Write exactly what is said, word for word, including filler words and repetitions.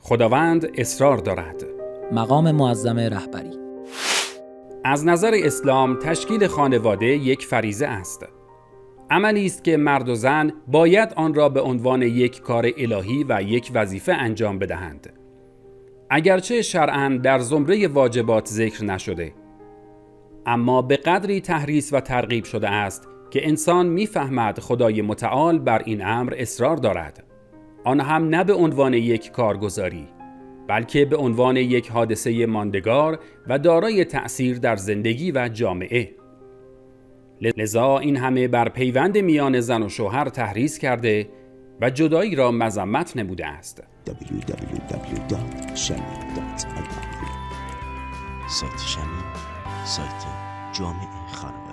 خداوند اصرار دارد. مقام معظم رهبری. از نظر اسلام تشکیل خانواده یک فریضه است. عملی است که مرد و زن باید آن را به عنوان یک کار الهی و یک وظیفه انجام بدهند. اگرچه شرعاً در زمره واجبات ذکر نشده، اما به قدری تحریص و ترغیب شده است که انسان می‌فهمد خدای متعال بر این امر اصرار دارد. آن هم نه به عنوان یک کارگزاری، بلکه به عنوان یک حادثه ماندگار و دارای تأثیر در زندگی و جامعه. لذا این همه بر پیوند میان زن و شوهر تحریص کرده و جدایی را مذمت نموده است. دبلیو دبلیو دبلیو دات شمی دات آی آر سایت شمی، سایت جامعه خانواده.